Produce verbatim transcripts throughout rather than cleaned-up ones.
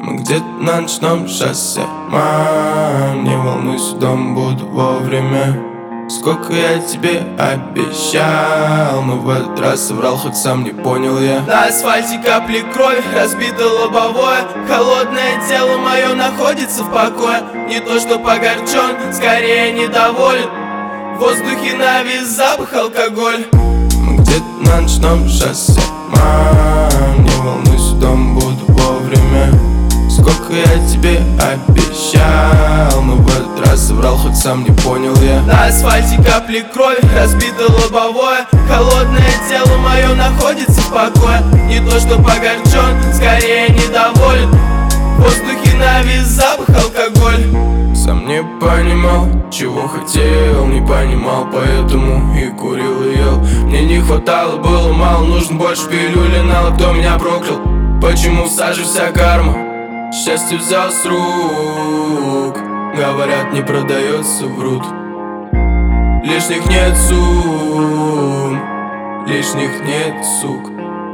Мы где-то на ночном шоссе. Мам, не волнуйся, дом буду вовремя. Сколько я тебе обещал, но в этот раз соврал, хоть сам не понял я. На асфальте капли крови, разбито лобовое. Холодное тело мое находится в покое. Не то что погорчен, скорее недоволен. В воздухе навис запах алкоголь. Мы где-то на ночном шоссе. Мам, не волнуйся, дом буду вовремя. Сколько я тебе обещал, но в этот раз соврал, хоть сам не понял я. На асфальте капли крови, разбито лобовое. Холодное тело мое находится в покое. Не то что погорчен, скорее недоволен. В воздухе навис запах алкоголь. Сам не понимал, чего хотел, не понимал, поэтому и курил и ел. Мне не хватало, было мало, нужно больше пилюли, нало, кто меня проклял. Почему в саже вся карма? Счастье взял с рук. Говорят, не продается, врут. Лишних нет сумм, лишних нет сук.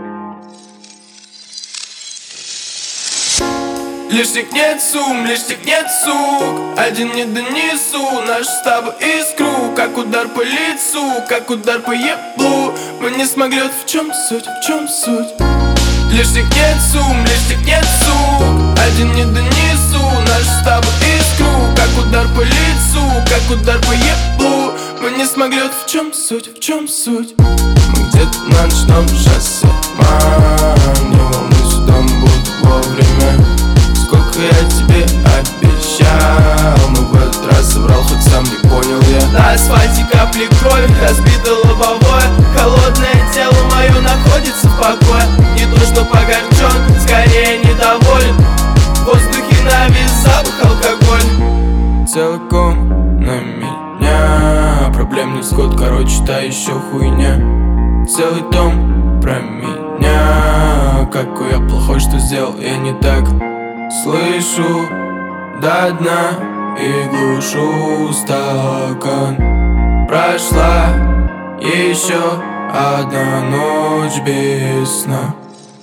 Лишних нет сумм, лишних нет сук. Один не донесу нашу с тобой искру. Как удар по лицу, как удар по еблу. Мы не смогли, вот в чем суть, в чем суть. Лишних нет сумм, лишних нет сук. Один не донесу нашу с тобой искру. Как удар по лицу, как удар по еблу. Мы не смогли, вот в чем суть, в чем суть. Мы где-то на ночном шоссе. Мам, не волнуйся, дом буду вовремя. Сколько я тебе обещал, но в этот раз соврал, хоть сам не понял я. На асфальте капли крови, разбито лобовое. Холодное тело мое находится в покое. Не то что погорчен, скорее недоволен. В воздухе навис запах алкоголь. Целиком на меня, проблем не сход, короче, та еще хуйня. Целый дом про меня, какой я плохой, что сделал я не так. Слышу до дна и глушу стакан. Прошла еще одна ночь без сна.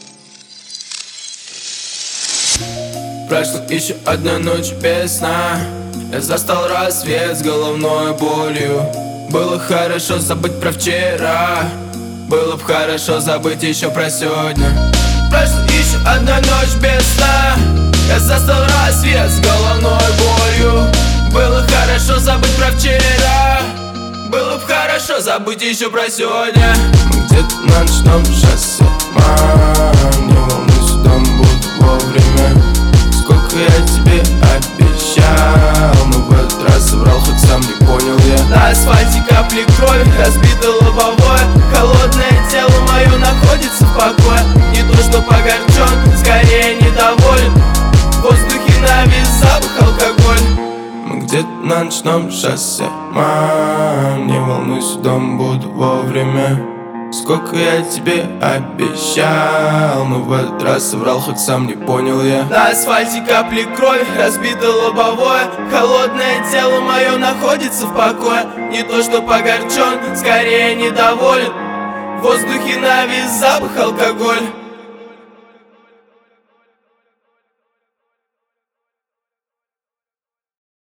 Прошла еще одна ночь без сна. Я застал рассвет с головной болью. Было хорошо забыть про вчера. Было б хорошо забыть еще про сегодня. Прошла еще одна ночь без сна. Я застал рассвет с головной болью. Было хорошо забыть про вчера. Было б хорошо забыть еще про сегодня. Мы где-то на ночном шоссе. Мам, не волнуйся, дом буду вовремя. Сколько я тебе обещал, но в этот раз соврал, хоть сам не понял я. На асфальте капли крови, разбито лобовое. Холодное тело мое находится в покое. Не то что погорчен, скорее недоволен. В воздухе навис запах алкоголь. Мы где-то на ночном шоссе. Мам, не волнуйся, дом буду вовремя. Сколько я тебе обещал, но в этот раз соврал, хоть сам не понял я. На асфальте капли крови, разбито лобовое. Холодное тело мое находится в покое. Не то что погорчен, скорее недоволен. В воздухе навис запах алкоголь.